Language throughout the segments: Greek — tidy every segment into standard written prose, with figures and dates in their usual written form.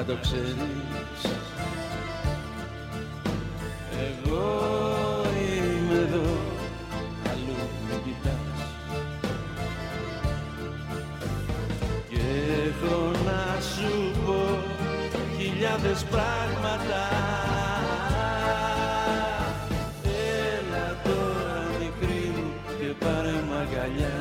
το ξέρεις. Εγώ είμαι εδώ, αλλού μην κοιτάς. Και έχω να σου πω χιλιάδες πράγματα. Έλα τώρα μικρή μου και πάρε μ' αγκαλιά.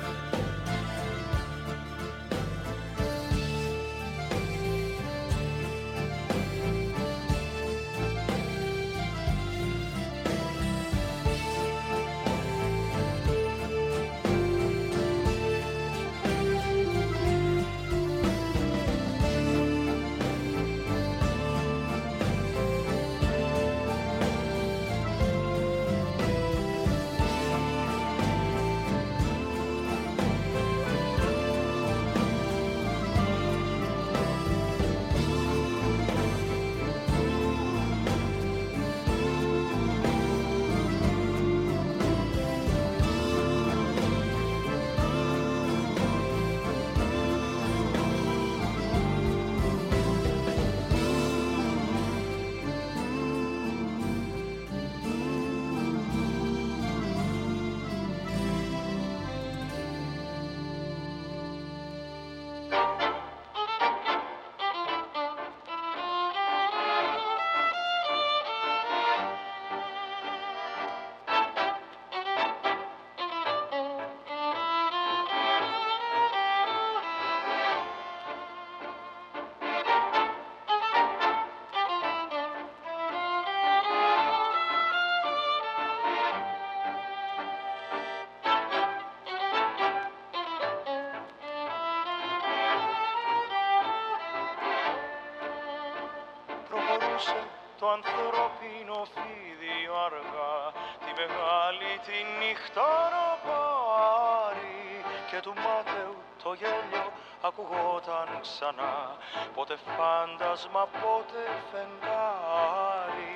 Το ανθρώπινο φίδιο αργά τη μεγάλη τη νύχτα να πάρει και του μάταιου το γέλιο ακουγόταν ξανά, πότε φάντασμα πότε φεγγάρι.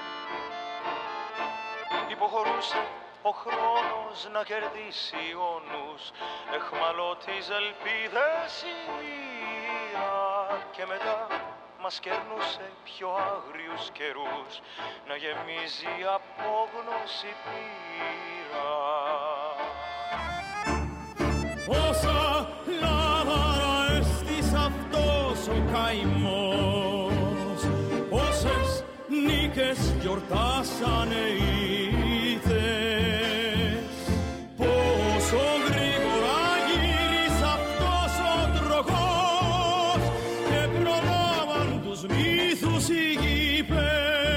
Υποχωρούσε ο χρόνος να κερδίσει όνους, εχμαλώτης ελπίδες η μοίρα και μετά μας κερνούσε πιο άγριους καιρούς να γεμίζει απόγνωση πύρα. Πόσα λάβαρα έστεις αυτός ο καημός, πόσες νίκες γιορτάσανε ήτες, πόσο γρήγορα γύρισε αυτός ο τροχός και προλάβαν τους μύθους οι γήπες.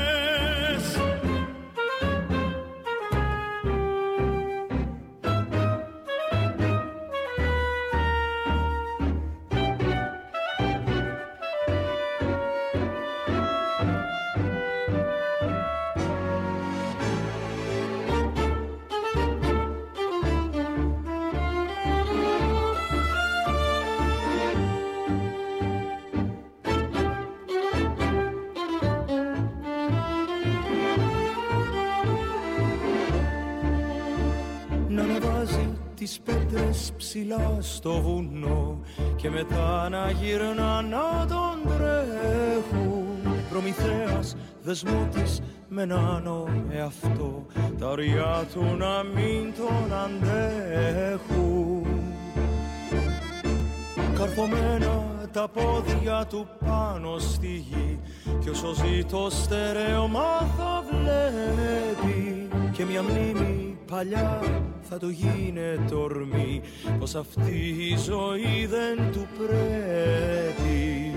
Τις πέτρες ψηλά στο βουνό και μετά να γυρνά να τον τρέχουν. Προμηθέας δεσμότης με νάνο εαυτό, τα ωριά του να μην τον αντέχουν. Καρφωμένα τα πόδια του πάνω στη γη κι όσο ζει το στερέωμα θα βλέπει και μια μνήμη παλιά θα του γίνεται ορμή πως αυτή η ζωή δεν του πρέπει.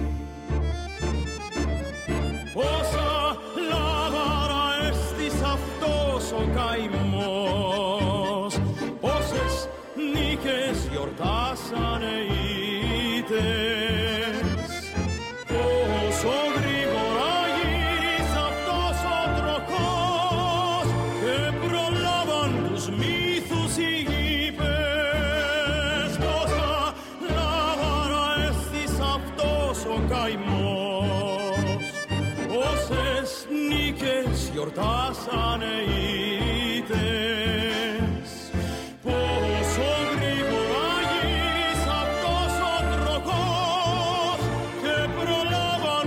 Πόσα λάβαρα έστεις αυτός ο καημός, πόσες νίκες γιορτάσανε ήτες, πόσο γρήγορα γύρισε αυτός ο τροχός και προλάβαν τους μύθους οι γήπες. Πόσα λάβαρα έστεις αυτός ο καημός, πόσες νίκες γιορτάσανε ήτες, πόσο γρήγορα γύρισε αυτός ο τροχός και προλάβαν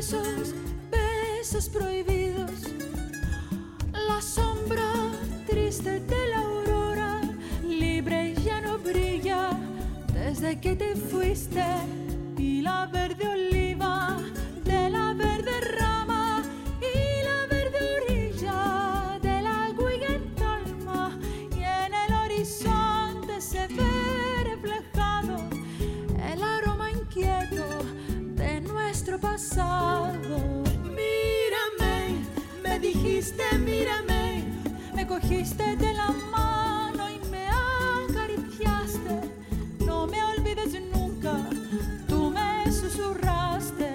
besos, besos prohibidos. La sombra triste de la aurora, libre y ya no brilla desde que te fuiste. Y la verde oliva de la verde rama y la verde orilla del agua en calma, y en el horizonte se ve reflejado el aroma inquieto de nuestro pasado. Mírame, me dijiste mírame, me cogiste de la mano y me acariciaste. No me olvides nunca, tú me susurraste.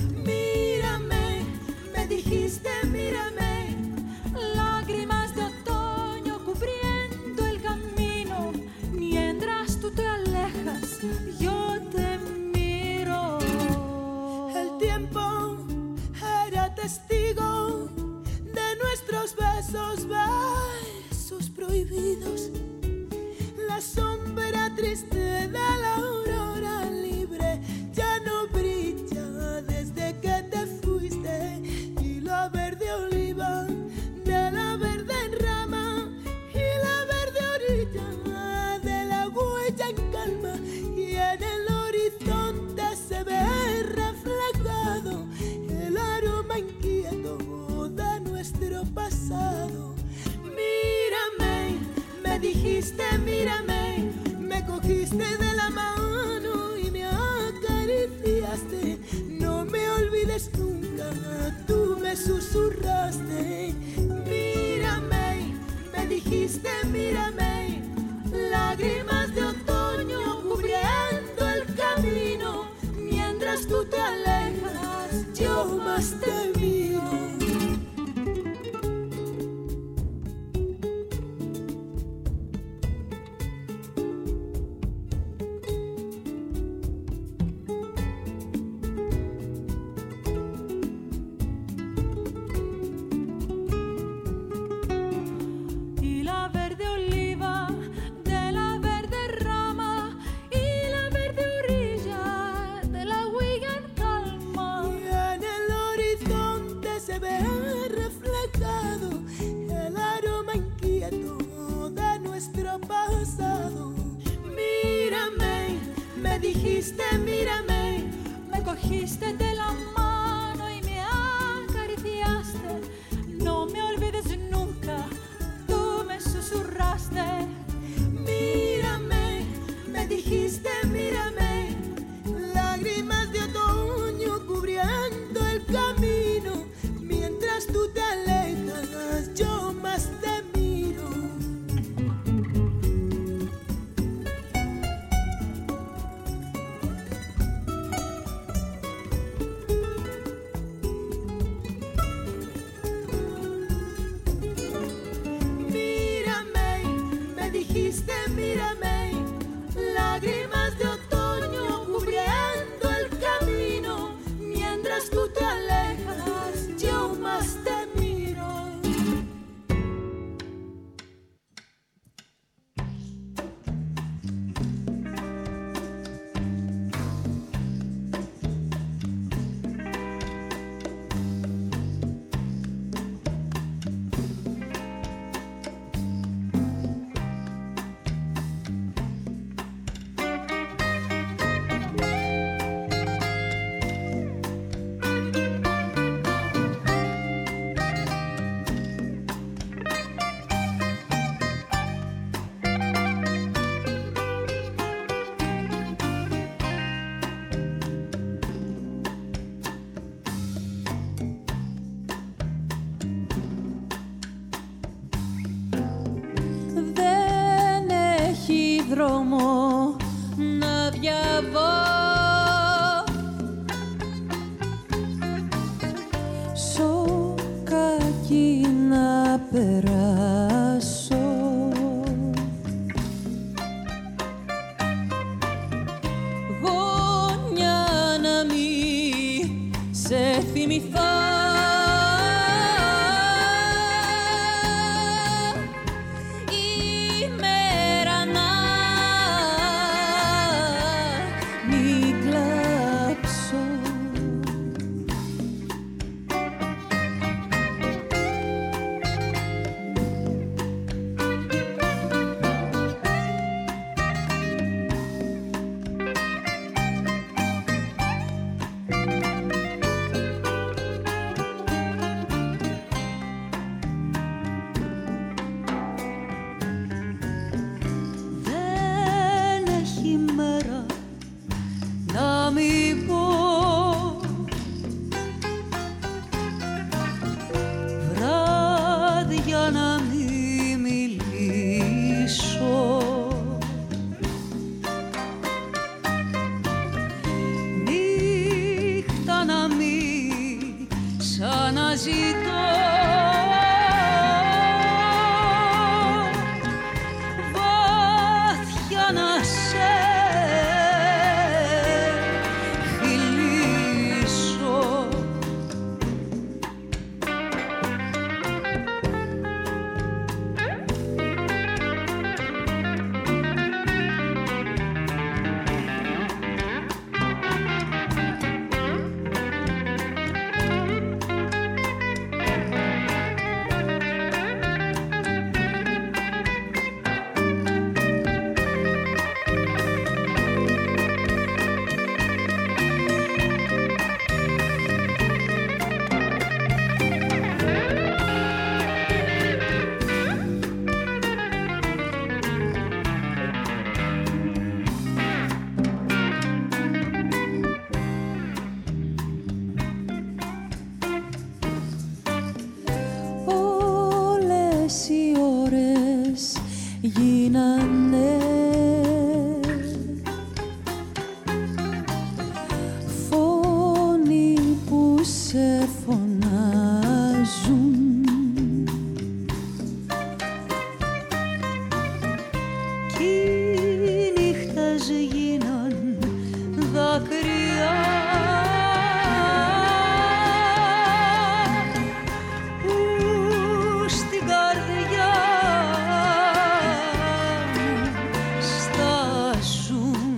Mírame, me dijiste mírame, lágrimas de otoño cubriendo el camino. Mientras tú te alejas, yo te miro. El tiempo era testigo de nuestros besos, besos prohibidos. La sombra triste de la aurora libre ya no brilla desde que te fuiste. Y la verde oliva de la verde rama y la verde orilla de la huella en calma, y en el horizonte se ve reflejado el aroma inquieto de nuestro pasado. Mírame, me dijiste mírame, me cogiste de la mano y me acariciaste. No me olvides nunca, tú me susurraste. Mírame, me dijiste mírame, lágrimas de otoño cubriendo el camino. Mientras tú te alejas, yo más te miro. Y la verde oliva de la verde rama y la verde orilla de la huella en calma, Y en el horizonte se ve reflejado el aroma inquieto de nuestro pasado. Mírame, me dijiste mírame, me cogiste de la mano y me acariciaste. No me olvides nunca, tú me susurraste. Mírame, me dijiste mírame, lágrimas de otoño cubriendo el camino. Mientras tú te alejas, yo más te miro. Mírame, me dijiste mírame, lágrimas de otoño cubriendo el camino. Mientras tú te alejas, yo más te miro. Δεν έχει δρόμο να διαβώ, σοκάκι να περάσω. Γόνια να μη σε θυμηθώ. όλες οι ώρες γίνανε φωνή που σε φωνάζουν. Κι οι νύχτες γίναν δάκρυα που στην καρδιά μου στάζουν.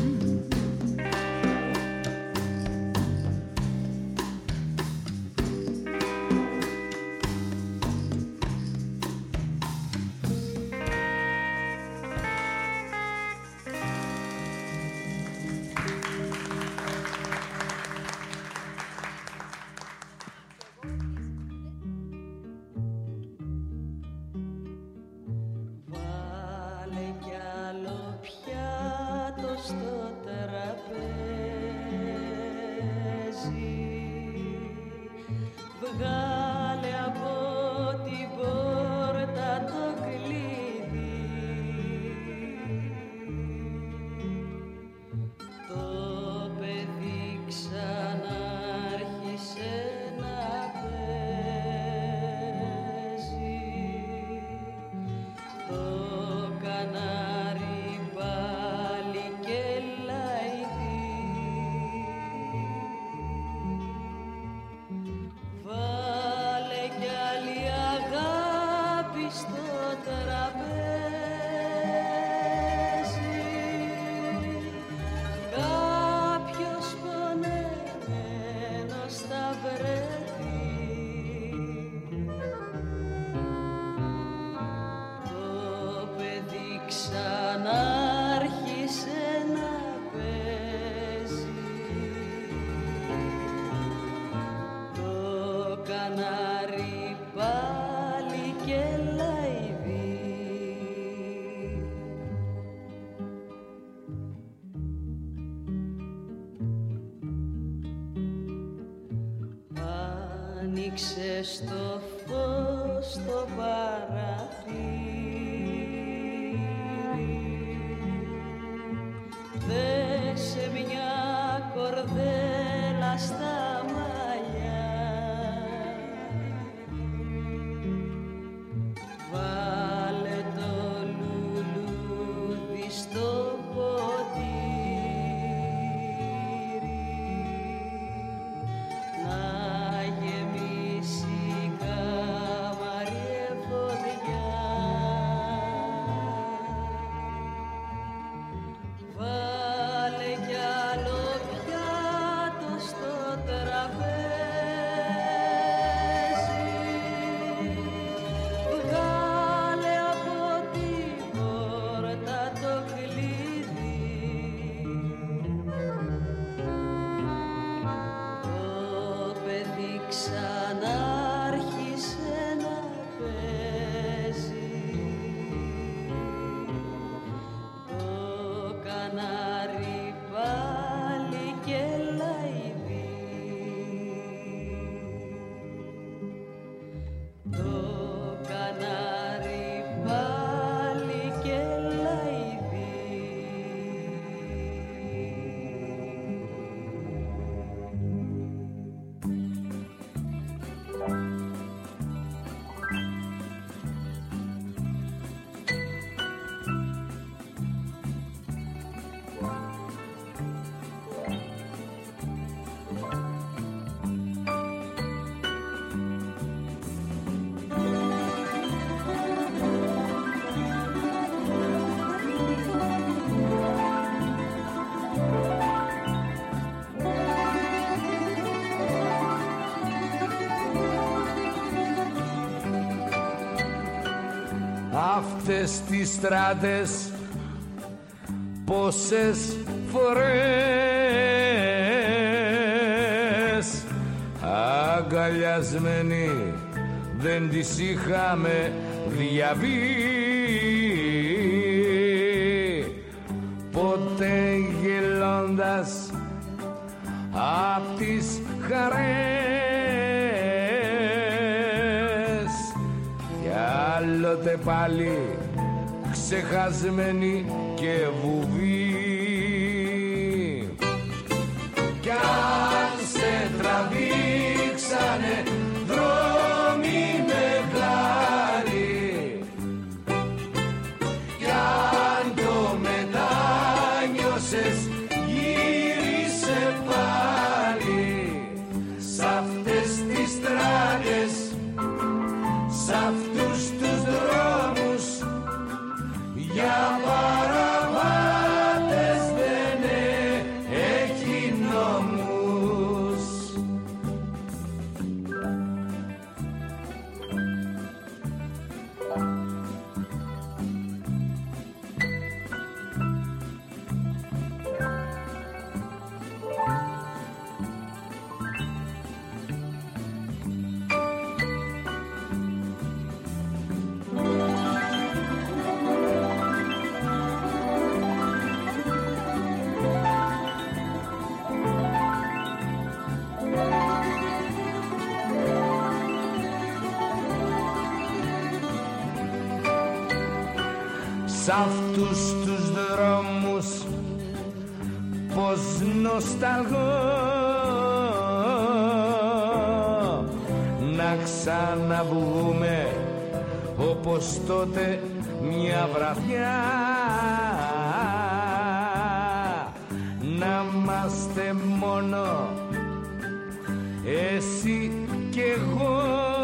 Βάλε κι άλλο πιάτο στο τραπέζι, βγάλε από την πόρτα το κλειδί. Το παιδί ξανάρχισε να παίζει. Το κανάρι πάλι και λαϊδί. Βάλε κι άλλη αγάπη στο τραπέζι. Κάποιος πονεμένος θα βρεθεί. Το παιδί ξανάρχισε να παίζει. Το κανάρι πάλι και λαϊδί. Άνοιξε στο φως το παραθύρι, δέσε μια κορδέλα στα μαλλιά. Βάλε το λουλούδι στο ποτήρι, να γεμίσει η καμαρή φωτιά. Βάλε κι άλλο πιάτο στο τραπέζι, βγάλε από την πόρτα το κλειδί. Το παιδί ξανάρχισε να παίζει. Το κανάρι πάλι και λαϊδί. Το κανάρι πάλι και λαϊδί. Αυτές τις στράτες πόσες φορές αγκαλιασμένοι δεν τις είχαμε διαβεί. Ποτέ γελώντας απ' τις χαρές κι είμαστε πάλι ξεχασμένοι και βουβοί. Κι αν σε τραβήξανε δρόμοι μεγάλοι, κι αν το μετάνιωσες γύρισε πάλι σ' αυτές τις στράτες, σ' αυτούς τους δρόμους, για παραβάτες δεν έχει νόμους. Σ' αυτούς τους δρόμους πως νοσταλγώ να ξαναβγούμε όπως τότε μια βραδιά, να είμαστε μόνο εσύ κι εγώ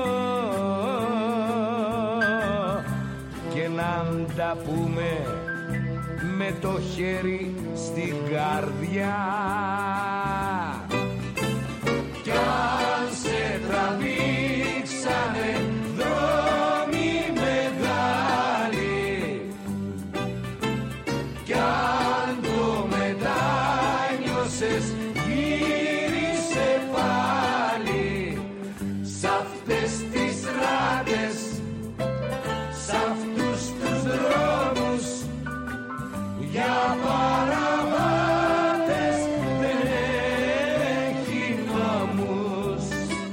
και να τα πούμε με το χέρι στην καρδιά. Κι αν σε τραβήξανε δρόμοι μεγάλοι, κι αν το μετάνιωσες γύρισε πάλι σ' αυτές τις ράτες, σ' αυτούς τους δρόμους, για παραβάτες δεν έχει νόμους.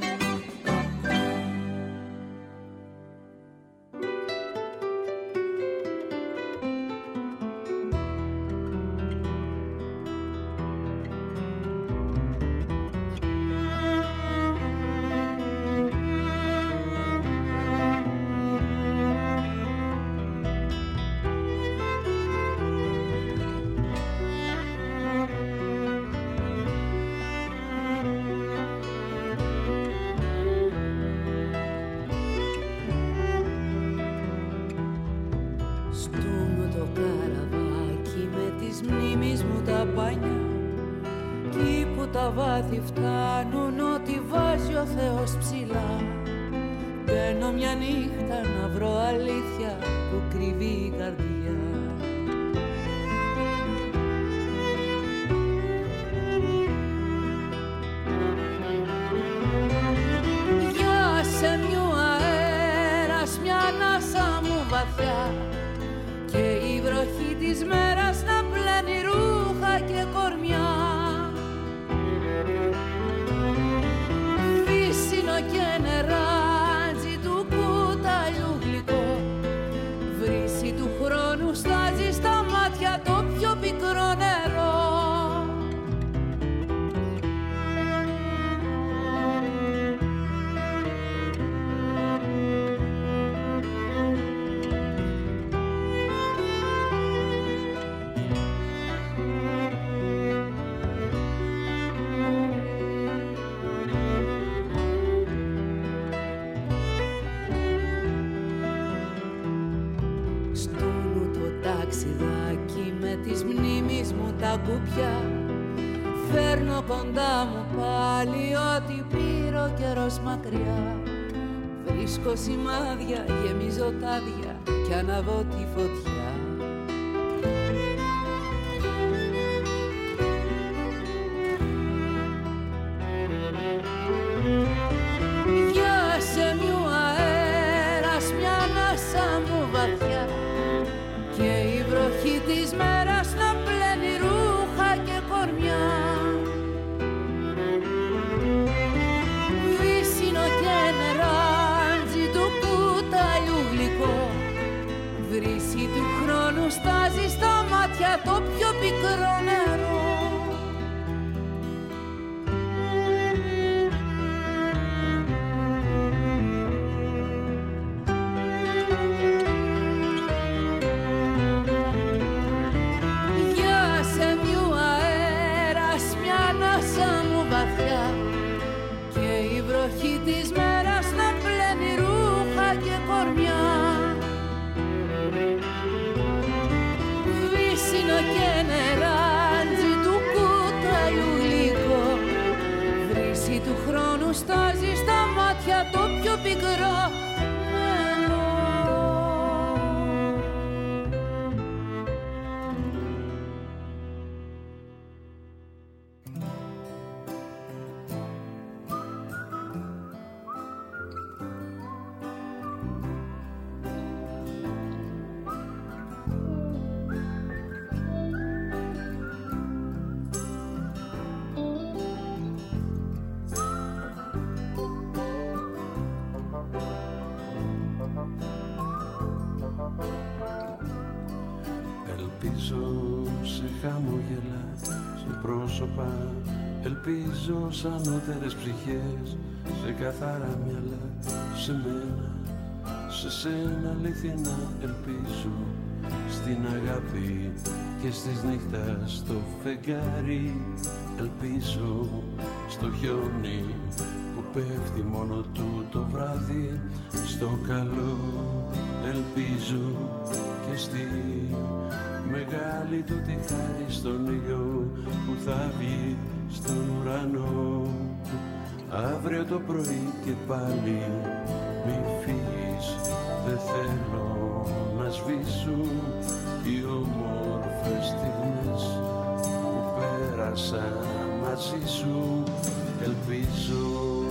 Στούμω το καραβάκι με τις μνήμης μου τα πανιά, κι που τα βάθη φτάνουν ό,τι βάζει ο Θεός ψηλά. Μπαίνω μια νύχτα να βρω αλήθεια που κρύβει η καρδιά. Για σε μιου αέρας μια ανάσα μου βαθιά, και η βροχή της μέρας να πλένει ρούχα και κορμιά. Βύσσινο και νεράτζι του κουταλιού γλυκό, βρύση του χρόνου στάζει στα μάτια το πιο πικρό νερό. Ταξιδάκι με τις μνήμης μου τα κουπιά, φέρνω κοντά μου πάλι ό,τι πήρε ο καιρός μακριά. Βρίσκω σημάδια, γεμίζω τάδια κι αναβώ τη φωτιά. Για σε μιου αέρας μια ανάσα μου βαθιά, και η βροχή της μέρας να πλένει ρούχα και κορμιά. Βύσσινο και νεράτζι του κουταλιού γλυκό, το πιο πικρό νερό. Της μέρας να πλένει ρούχα και κορμιά, βύσσινο και νεράντζι του κούταλου γλυκό, βρύση του χρόνου στάζει στα μάτια το πιο πικρό νερό. Ελπίζω σαν ανώτερες ψυχές, σε καθαρά μυαλά, σε μένα, σε σένα αληθινά ελπίζω, στην αγάπη και στις νύχτας στο φεγγάρι, ελπίζω στο χιόνι που πέφτει μόνο του το βράδυ, στο καλό ελπίζω και στη μεγάλη του τη χάρη, στον ήλιο που θα βγει στον ουρανό. Αύριο το πρωί και πάλι μη φύγεις, δεν θέλω να σβήσουν οι όμορφες στιγμές που πέρασα μαζί σου, ελπίζω.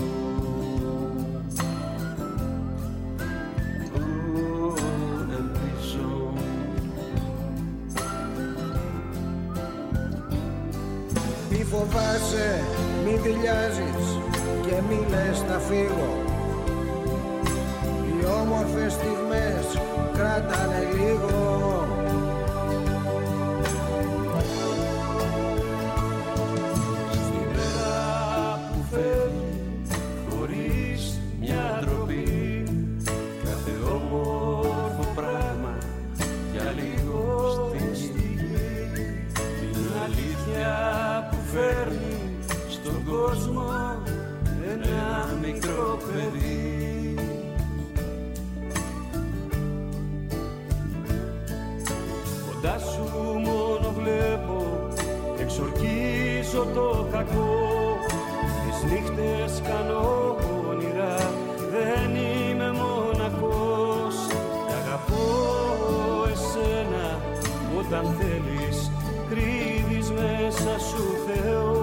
Μη φοβάσαι, μη δειλιάζεις και μη λες θα φύγω. Οι όμορφες στιγμές κράτανε λίγο. Στη μέρα που φεύγει χωρίς μια ντροπή, κάθε όμορφο πράγμα για λίγο στιγμή, την αλήθεια που φέρνει στον κόσμο ένα μικρό παιδί. Κοντά σου μόνο βλέπω, εξορκίζω το κακό, τις νύχτες κάνω όνειρα, δεν είμαι μοναχός. Αγαπώ εσένα όταν θέλεις, κρύβεις μέσα σου Θεό.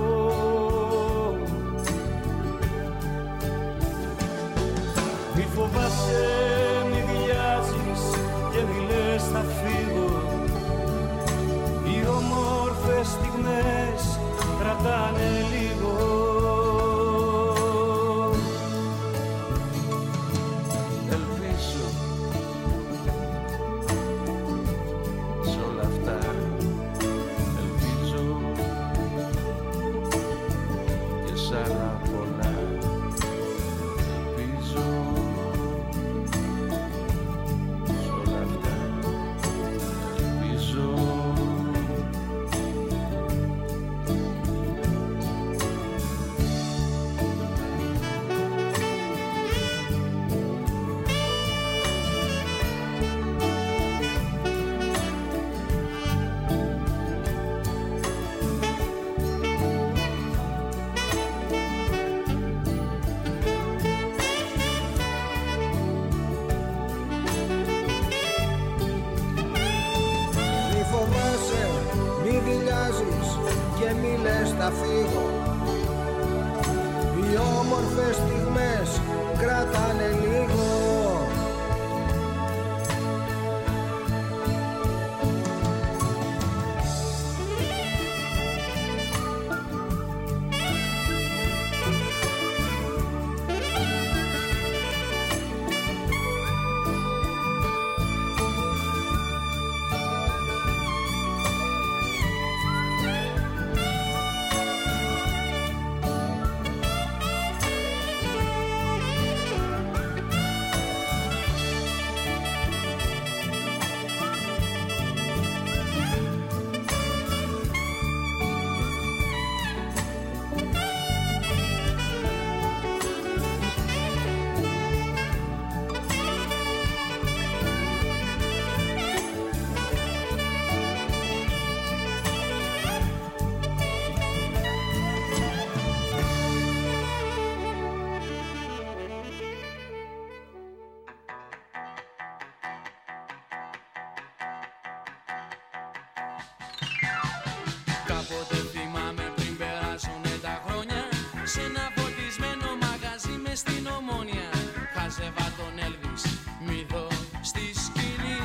Μη φοβάσαι, μη βιάζεις και μη λες θα φύγω. Οι όμορφες στιγμές κρατάνε λίγο. Ελπίζω σ' όλα αυτά, ελπίζω και σ' άλλα πολλά. Ελπίζω σ' όλα αυτά, ελπίζω. Μη φοβάσαι, μη δειλιάζεις και μη λες θα φύγω. Οι όμορφες στιγμές κράτανε λίγο. Κάποτε θυμάμαι πριν περάσουνε τα χρόνια, σε ένα φωτισμένο μαγαζί μες στην Ομόνια, χάζευα τον Έλβις Μύθο στη σκηνή.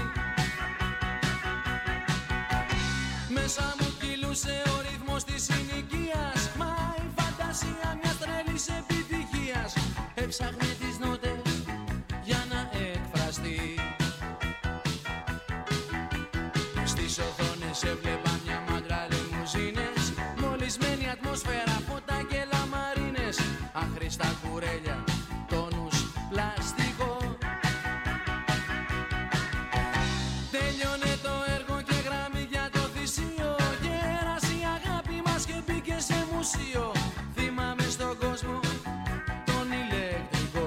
Μέσα μου κυλούσε ο ρυθμός της συνοικίας, μα η φαντασία μιας τρελής επιτυχίας έψαχνε τις νότες για να εκφραστεί. Στις οθόνες έβλεπα μια μάντρα λιμουζίνες, μολυσμένη ατμόσφαιρα, φώτα και λαμαρίνες, άχρηστα κουρέλια, τόνους πλαστικό. Τέλειωνε το έργο και γράμμη για το θυσίο, γέρασε η αγάπη μας και μπήκε σε μουσείο. Θυμάμαι στον κόσμο τον ηλεκτρικό,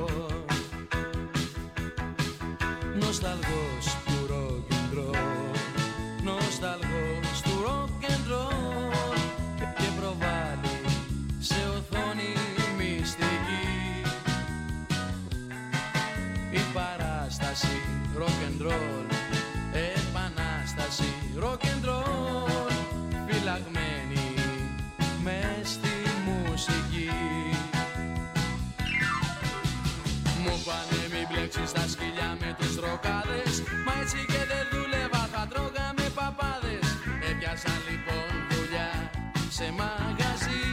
νοσταλγός του rock and roll, νοσταλγός του rock and roll, και προβάλλει σε οθόνη μυστική η παράσταση rock and roll, επανάσταση rock and roll, φυλαγμένη μες στη μουσική. Μου πάνε μην μπλέξεις στα σκυλιά με τους ροκάδες, μα έτσι και δεν δούλευα, θα τρώγαμε παπάδες. Έπιασα λοιπόν δουλειά σε μαγαζί,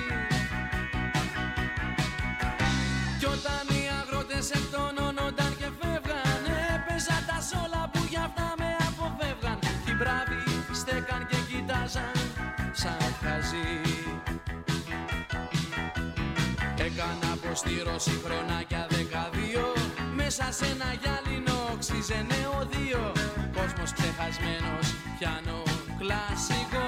κι όταν οι αγρότες εκτονώνονταν και φεύγαν, έπαιζα τα σόλα που για αυτά με αποφεύγαν. Κι οι μπράβοι στέκαν και κοιτάζαν σαν χαζί. Έκανα αποστήρωση χρονάκια 12, μέσα σε ένα γυάλινο οξύζε νεοδείο, κόσμος ξεχασμένος, πιάνο κλασικό.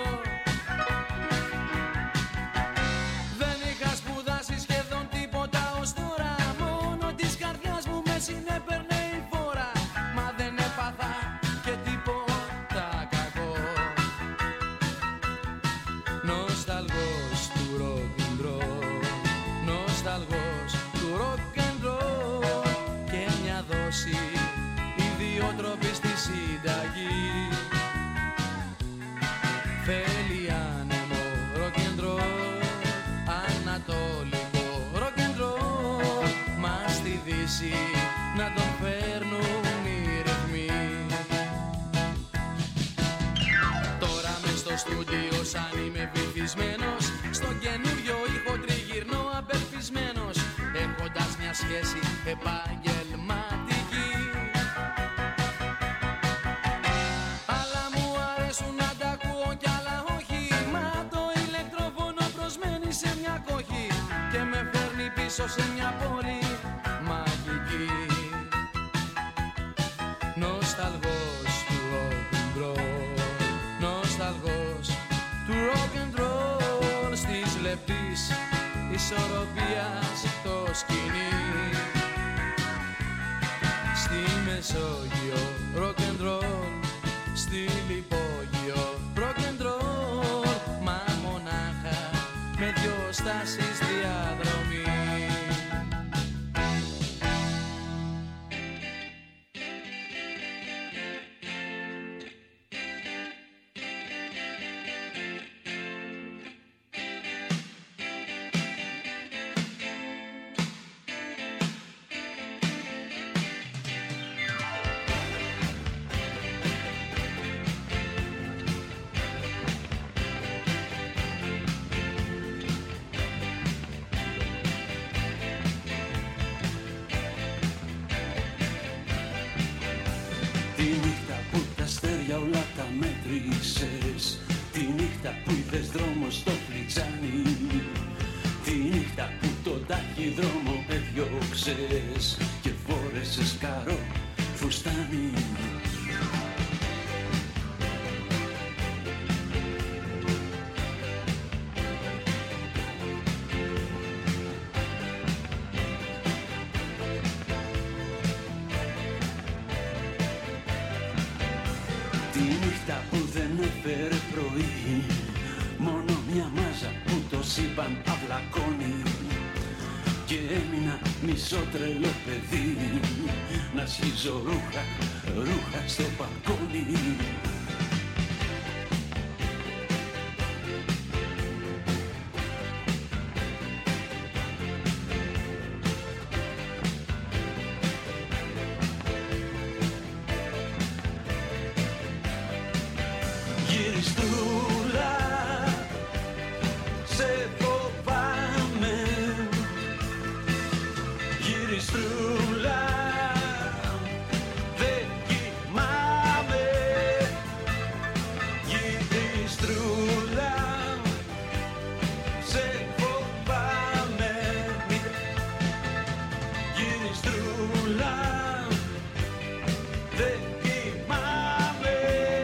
Δεν είχα σπουδάσει σχεδόν τίποτα ως τώρα, μόνο της καρδιάς μου με συνέπαιρνε η φόρα, μα δεν έπαθα και τίποτα κακό. Νοσταλγός του rock and roll, νοσταλγός του rock and roll, και μια δόση ιδιότροπη στη συνταγή. Θέλει άνεμο rock and roll, ανατολικό rock and roll, μα στη Δύση να τον φέρνουν οι ρυθμοί. Τώρα μες στο στούντιο σαν είμαι βυθισμένος, στον καινούριο ήχο τριγυρνώ απελπισμένος, έχοντας μια σχέση επαγγελματική. Άλλα μου αρέσουν να τα ακούω κι άλλα όχι, μα το ηλεκτροφόνο προσμένει σε μια κόχη και με φέρνει πίσω σε μια πόλη μαγική. Νοσταλγός του rock and roll, νοσταλγός του rock and roll, στις λεπτής ισορροπίας το σκηνή. Στη Μεσόγειο rock and roll, στη Λιπόγειο rock and roll, μα μονάχα με δυο στάσεις διαδρομή. Όλα τα μέτρησες, τη νύχτα που είδες δρόμο στο φλιτζάνι, τη νύχτα που το ταχυδρόμο έδιωξες και φόρεσες καρό φουστάνι. Τη νύχτα που δεν έφερε πρωί, μόνο μια μάζα που το σύμπαν αυλακώνει, και έμεινα μισό τρελό παιδί να σχίζω ρούχα στο μπαλκόνι. Γυριστρούλα, σε φοβάμαι. Γυριστρούλα, δεν κοιμάμαι. Γυριστρούλα, σε φοβάμαι. Γυριστρούλα, δεν κοιμάμαι.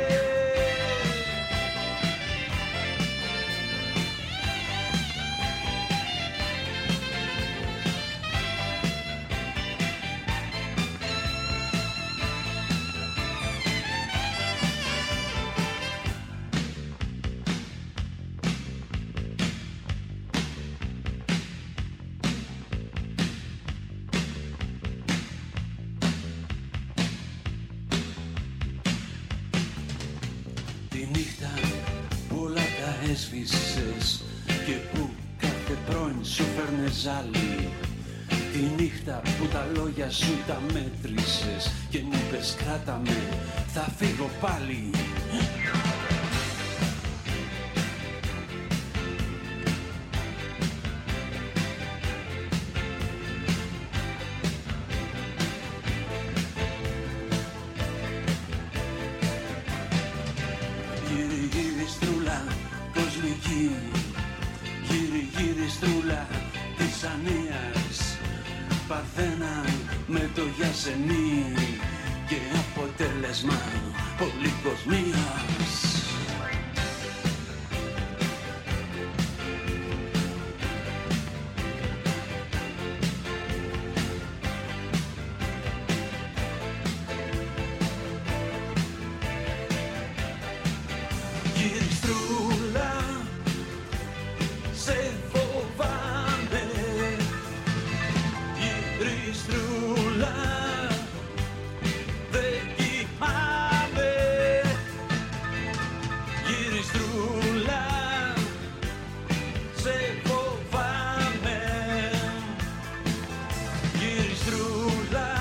Τη νύχτα που όλα τα έσβησες και που κάθε πρώην σου φέρνε ζάλι. Τη νύχτα που τα λόγια σου τα μέτρησες και μου είπες κράτα με, θα φύγω πάλι. Γυριστρούλα κοσμική, γυριστρούλα της Ανίας, Παρθένα με το Γιασενή και αποτέλεσμα πολυκοσμίας. Γυριστρούλα, σε φοβάμαι. Γυριστρούλα, δεν κοιμάμαι. Γυριστρούλα, σε φοβάμαι. Γυριστρούλα,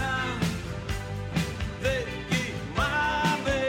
δεν κοιμάμαι.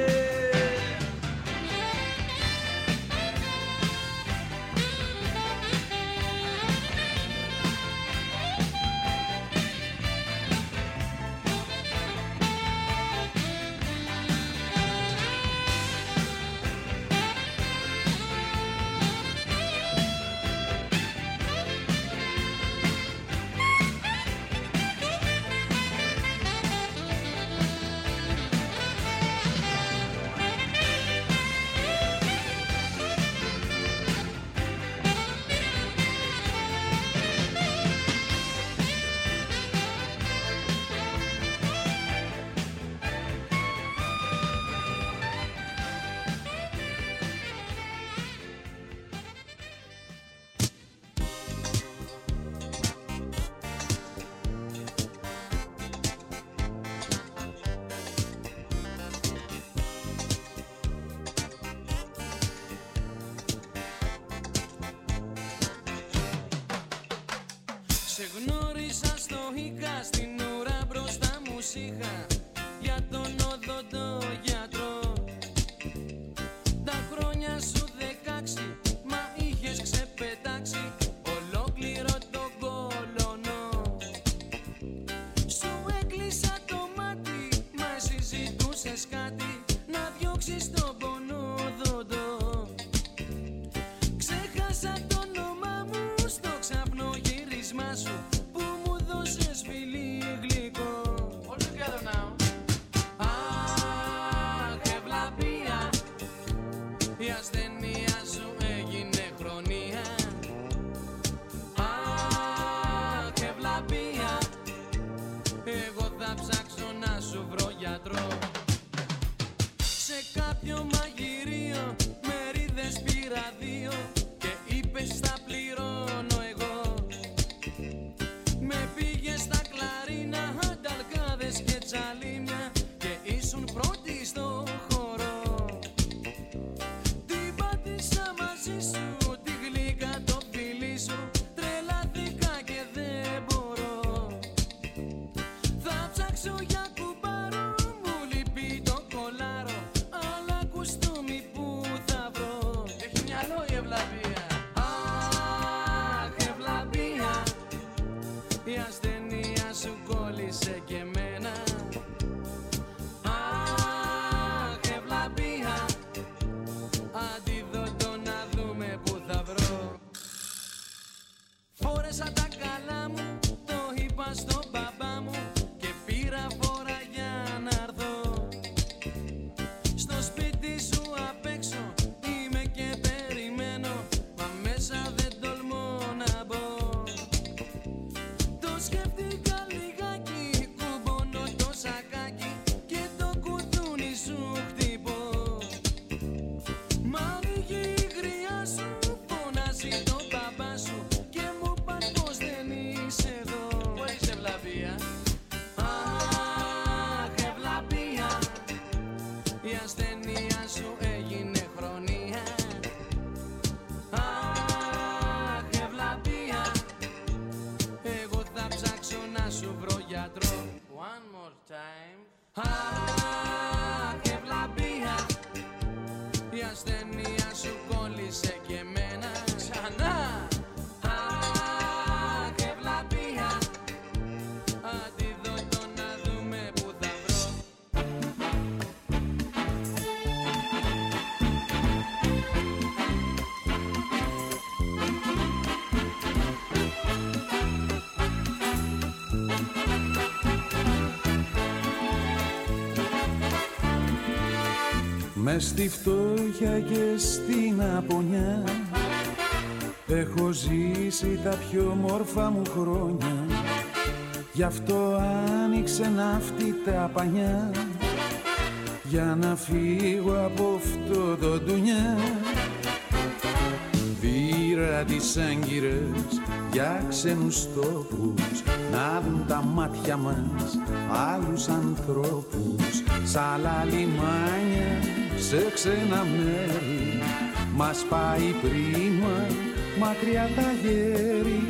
Σε γνώρισα στο Ίκα, στην ουρά μπροστά μου σ' για τον οδοντό γιατρό. Τα χρόνια σου 16, μα είχες ξεπετάξει ολόκληρο τον κολονό. Σου έκλεισα το μάτι, μα εσύ ζητούσες κάτι, να διώξεις τον πονόδοντο. Ξέχασα το όνομά μου στο ξαπνό γύρισμά σου που μου δώσες φιλί γλυκό. All together now. Αχ, ευλαπία, η ασθενεία σου έγινε χρονία. Αχ, ευλαπία, εγώ θα ψάξω να σου βρω γιατρό. Σε κάποιο μαγειρίο μερίδες πήρα 2 και είπες θα πληρώνω εγώ. Με πήγες στα κλαρίνα, ανταλκάδες και τσαλίμια και ήσουν πρώτη στο χώρο. Την πάτησα μαζί σου, τη γλύκα το φιλί σου, τρελάθηκα και δεν μπορώ. Θα ψάξω για κουμπάρο, μου λείπει το κολάρο, αλλά κουστούμι που more time. Αχ, ευλαμπία, η ασθένεια σου κόλλησε και εμένα ξανά. Αχ, ευλαμπία, αντίδοτο να δούμε που θα βρω. Μες στη φτώχεια και στην απονιά έχω ζήσει τα πιο μόρφα μου χρόνια. Γι' αυτό άνοιξε ναύτη τα πανιά για να φύγω από αυτό το ντουνιά. Βήρα τις άγκυρες για ξένους τόπους να δουν τα μάτια μας άλλους ανθρώπους. Σ' άλλα λιμάνια, σε ξένα μέρη μας πάει πρίμα μακριά τα γέρη.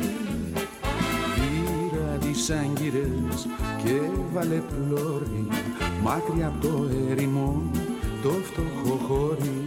Βήρα τις άγκυρες και βάλε πλώρη μακριά από το έρημο το φτωχό χώρι.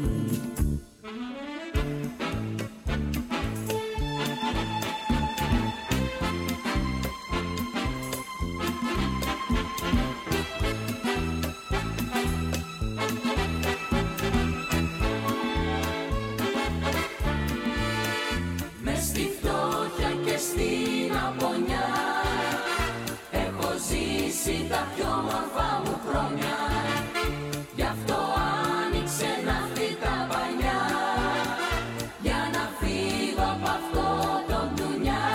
Τα πιο μορφά μου χρόνια, γι' αυτό άνοιξε ναύτη τα πανιά για να φύγω από αυτό το ντουνιά.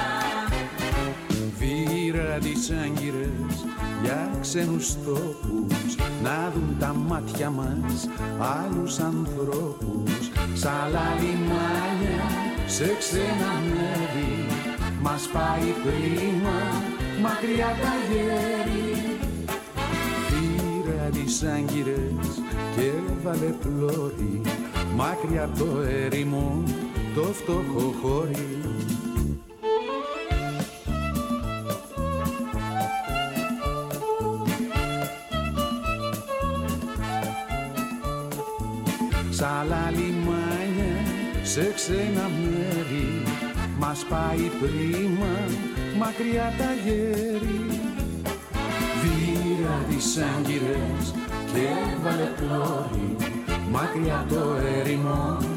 Βήρα τις άγκυρες για ξένους τόπους να δουν τα μάτια μας άλλους ανθρώπους. Σ' άλλα λιμάνια, σε ξένα μέρη μας πάει πρίμα μακριά τα γέρη. Βήρα τις άγκυρες και βάλε πλώρη μακριά από το έρημο το φτωχό χώρι. Σ' άλλα λιμάνια, σε ξένα μέρη μας πάει πρίμα μακριά τα γέρη. Βήρα τις άγκυρες και βάλε πλώρη μακριά το έρημο